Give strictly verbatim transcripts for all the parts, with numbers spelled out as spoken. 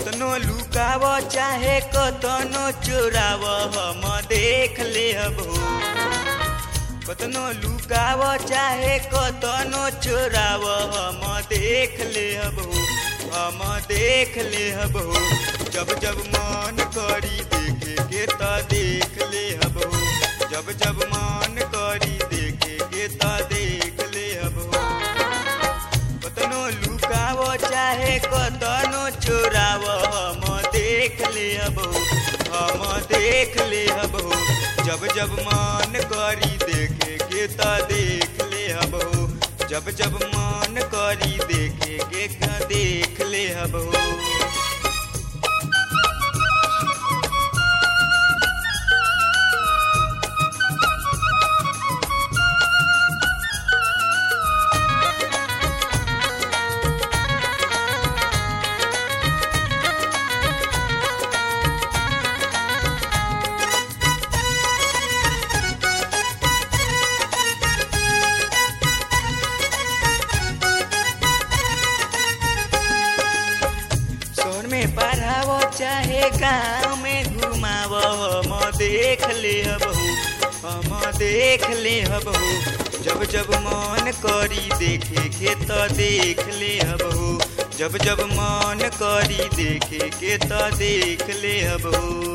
कतनो लुकाव चाहे कतनो चोराव हम देख लेहब हो। कतनो लुकाव चाहे कतनो चोराव हम देख लेहब हो, हम देख लेहब हो। जब जब मन करी देखे के त देख लेहब हो, जब जब मन करी देखे के त देख लेहब हो। कतनो लुकाव चाहे कतनो चोराव हम देख लेहब हो, हम देख लेहब हो। जब जब मन करी देखे के त देख लेहब हो, जब जब मन करी देखे के त देख लेहब हो। पढ़ावो चाहे गाँव में घुमावो हम देख लेहब हो, हम देख लेहब हो। जब जब मन करी देखे के त देख लेहब हो, जब जब मन करी देखे के त देख लेहब हो।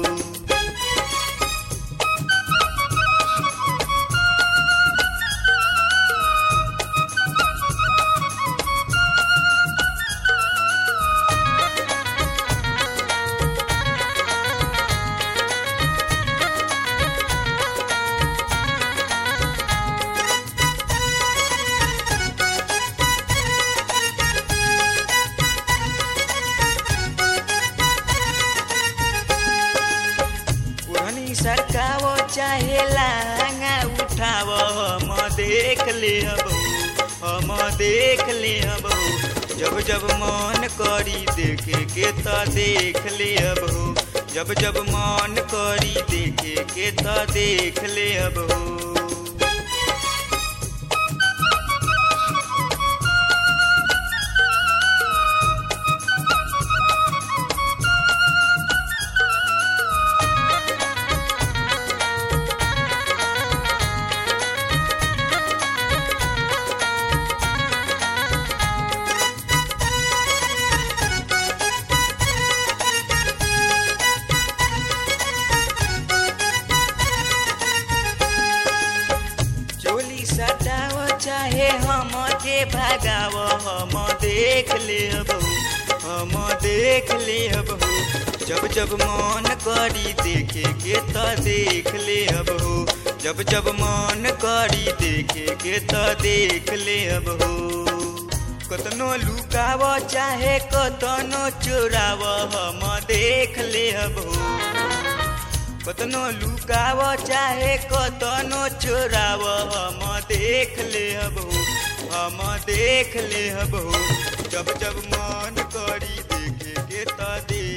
सरकावो चाहे लांगा उठावो हम देख लेहब हो, हम देख लेहब हो। जब जब मन करी देखे के त देख लेहब हो, जब जब मन करी देखे के त देख लेहब हो। सटावो चाहे हम के भगाव हम देख लेहब हो, हम देख लेहब हो। जब जब मन करी देखे के त देख लेहब हो, जब जब मन करी देखे के त देख लेहब हो। कतनो लुकाव चाहे कतनो चोराव हम देख लेहब हो। कतनो लुकाव चाहे कतनो चोराव हम देख लेहब हो, हम देख लेहब हो। जब जब मन करी देखे के त देख